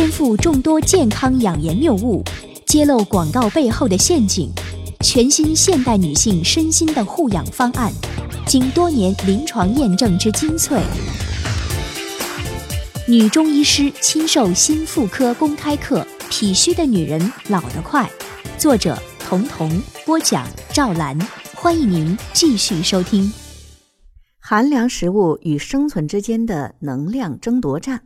颠覆众多健康养颜谬误，揭露广告背后的陷阱，全新现代女性身心的护养方案，经多年临床验证之精粹。女中医师亲授新妇科公开课，脾虚的女人老得快。作者童童，播讲赵兰。欢迎您继续收听。 寒凉食物与生存之间的能量争夺战。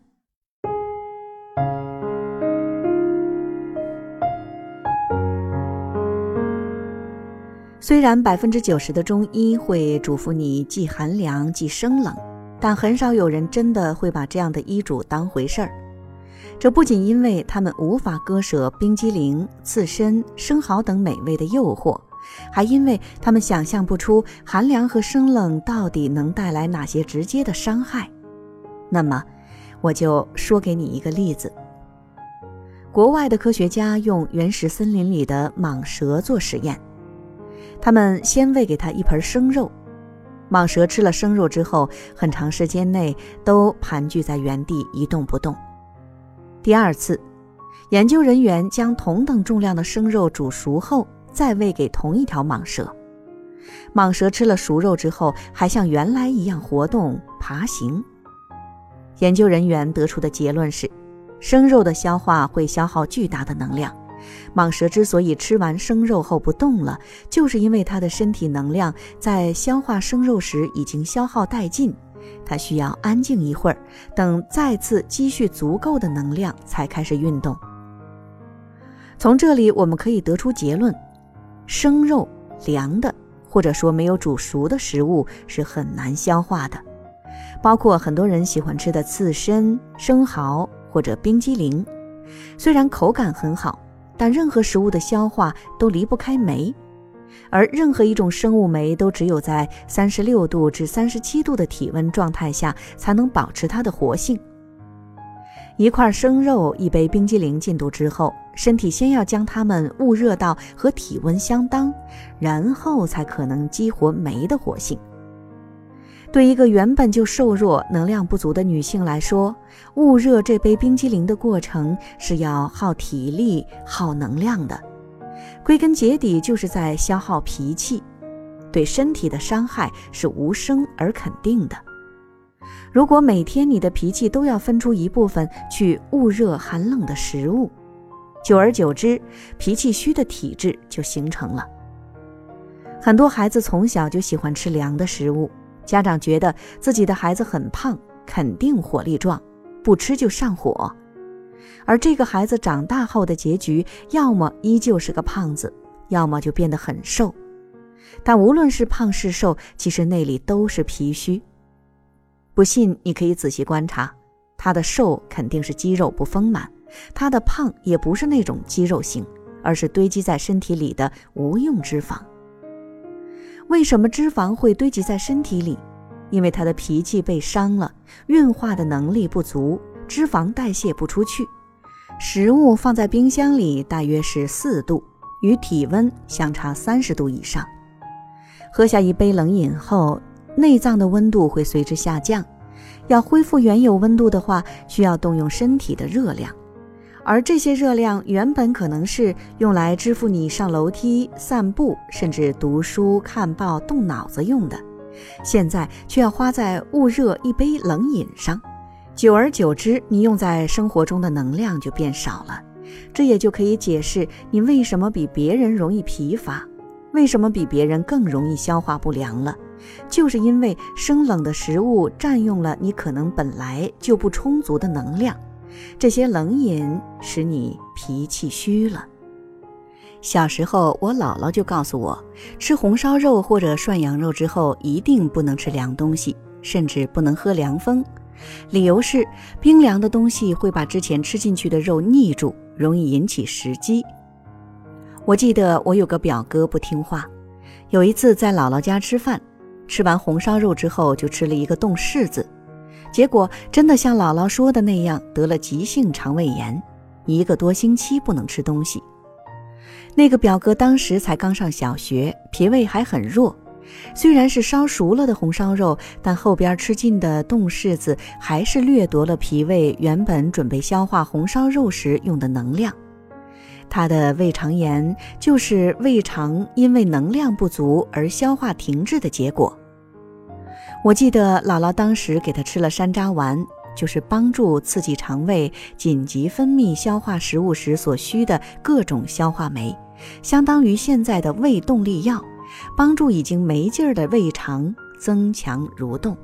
虽然90%的中医会嘱咐你忌寒凉忌生冷，但很少有人真的会把这样的医嘱当回事儿。这不仅因为他们无法割舍冰激凌、刺身、生蚝等美味的诱惑，还因为他们想象不出寒凉和生冷到底能带来哪些直接的伤害。那么我就说给你一个例子。国外的科学家用原始森林里的蟒蛇做实验，他们先喂给它一盆生肉，蟒蛇吃了生肉之后，很长时间内都盘踞在原地一动不动。第二次，研究人员将同等重量的生肉煮熟后，再喂给同一条蟒蛇。蟒蛇吃了熟肉之后，还像原来一样活动爬行。研究人员得出的结论是，生肉的消化会消耗巨大的能量。蟒蛇之所以吃完生肉后不动了，就是因为它的身体能量在消化生肉时已经消耗殆尽，它需要安静一会儿，等再次积蓄足够的能量才开始运动。从这里我们可以得出结论，生肉、凉的或者说没有煮熟的食物是很难消化的，包括很多人喜欢吃的刺身、生蚝或者冰激凌。虽然口感很好，但任何食物的消化都离不开酶，而任何一种生物酶都只有在36度至37度的体温状态下才能保持它的活性。一块生肉、一杯冰激凌进肚之后，身体先要将它们捂热到和体温相当，然后才可能激活酶的活性。对一个原本就瘦弱、能量不足的女性来说，捂热这杯冰激凌的过程是要耗体力、耗能量的，归根结底就是在消耗脾气，对身体的伤害是无声而肯定的。如果每天你的脾气都要分出一部分去捂热寒冷的食物，久而久之，脾气虚的体质就形成了。很多孩子从小就喜欢吃凉的食物，家长觉得自己的孩子很胖，肯定火力壮，不吃就上火。而这个孩子长大后的结局，要么依旧是个胖子，要么就变得很瘦。但无论是胖是瘦，其实内里都是脾虚。不信你可以仔细观察，他的瘦肯定是肌肉不丰满，他的胖也不是那种肌肉型，而是堆积在身体里的无用脂肪。为什么脂肪会堆积在身体里？因为他的脾气被伤了，运化的能力不足，脂肪代谢不出去。食物放在冰箱里大约是4度，与体温相差30度以上。喝下一杯冷饮后，内脏的温度会随之下降，要恢复原有温度的话，需要动用身体的热量。而这些热量原本可能是用来支付你上楼梯、散步，甚至读书、看报、动脑子用的，现在却要花在捂热一杯冷饮上。久而久之，你用在生活中的能量就变少了。这也就可以解释你为什么比别人容易疲乏，为什么比别人更容易消化不良了，就是因为生冷的食物占用了你可能本来就不充足的能量。这些冷饮使你脾气虚了。小时候我姥姥就告诉我，吃红烧肉或者涮羊肉之后一定不能吃凉东西，甚至不能喝凉风。理由是冰凉的东西会把之前吃进去的肉腻住，容易引起食积。我记得我有个表哥不听话，有一次在姥姥家吃饭，吃完红烧肉之后就吃了一个冻柿子，结果真的像姥姥说的那样得了急性肠胃炎，1个多星期不能吃东西。那个表哥当时才刚上小学，脾胃还很弱， 虽然是烧熟了的红烧肉，但后边吃进的冻柿子还是掠夺了脾胃原本准备消化红烧肉时用的能量。它的胃肠炎就是胃肠因为能量不足而消化停滞的结果。我记得姥姥当时给他吃了山楂丸，就是帮助刺激肠胃紧急分泌消化食物时所需的各种消化酶，相当于现在的胃动力药，帮助已经没劲儿的胃肠增强蠕动。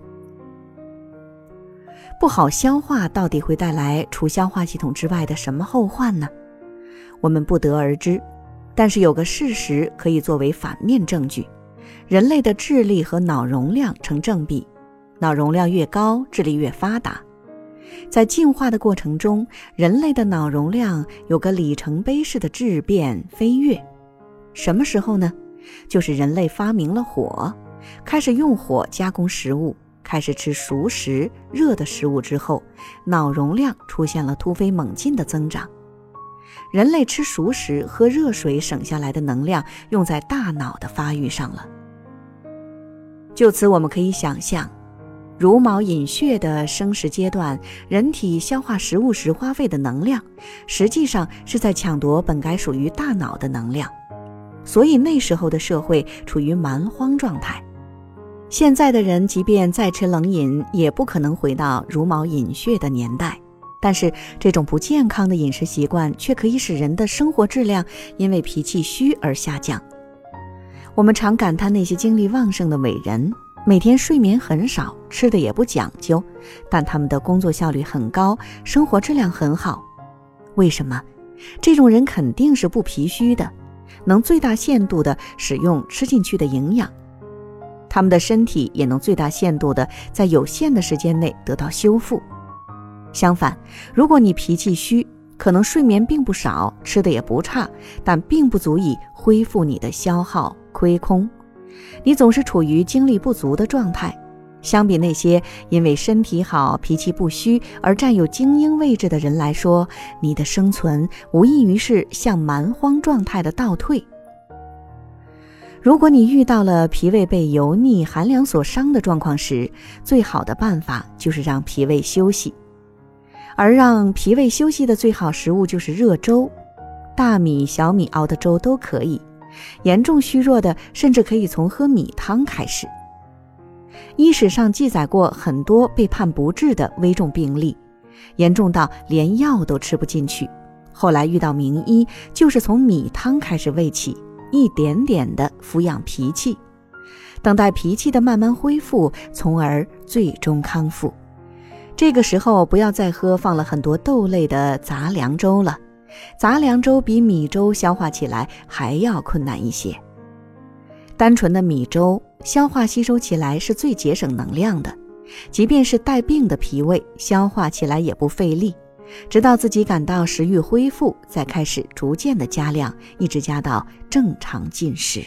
不好消化到底会带来除消化系统之外的什么后患呢？我们不得而知，但是有个事实可以作为反面证据。人类的智力和脑容量成正比，脑容量越高，智力越发达。在进化的过程中，人类的脑容量有个里程碑式的质变飞跃。什么时候呢？就是人类发明了火，开始用火加工食物，开始吃熟食、热的食物之后，脑容量出现了突飞猛进的增长。人类吃熟食、喝热水省下来的能量用在大脑的发育上了。就此我们可以想象，茹毛饮血的生食阶段，人体消化食物时花费的能量，实际上是在抢夺本该属于大脑的能量。所以那时候的社会处于蛮荒状态。现在的人即便再吃冷饮，也不可能回到茹毛饮血的年代。但是这种不健康的饮食习惯却可以使人的生活质量因为脾气虚而下降。我们常感叹那些精力旺盛的伟人，每天睡眠很少，吃的也不讲究，但他们的工作效率很高，生活质量很好。为什么？这种人肯定是不脾虚的，能最大限度地使用吃进去的营养，他们的身体也能最大限度地在有限的时间内得到修复。相反，如果你脾气虚，可能睡眠并不少，吃的也不差，但并不足以恢复你的消耗亏空，你总是处于精力不足的状态。相比那些因为身体好、脾气不虚而占有精英位置的人来说，你的生存无异于是向蛮荒状态的倒退。如果你遇到了脾胃被油腻、寒凉所伤的状况时，最好的办法就是让脾胃休息。而让脾胃休息的最好食物就是热粥，大米、小米熬的粥都可以。严重虚弱的甚至可以从喝米汤开始。医史上记载过很多被判不治的危重病例，严重到连药都吃不进去，后来遇到名医，就是从米汤开始喂起，一点点地抚养脾气，等待脾气的慢慢恢复，从而最终康复。这个时候不要再喝放了很多豆类的杂粮粥了，杂粮粥比米粥消化起来还要困难一些。单纯的米粥消化吸收起来是最节省能量的，即便是带病的脾胃，消化起来也不费力，直到自己感到食欲恢复，再开始逐渐的加量，一直加到正常进食。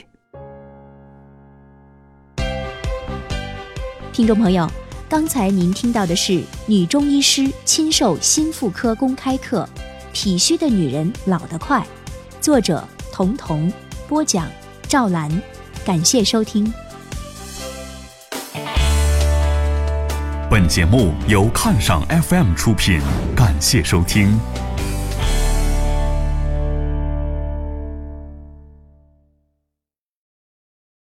听众朋友，刚才您听到的是女中医师亲授心妇科公开课《体虚的女人老得快》，作者童童，播讲赵兰。感谢收听。 本节目由看赏 FM 出品，感谢收听。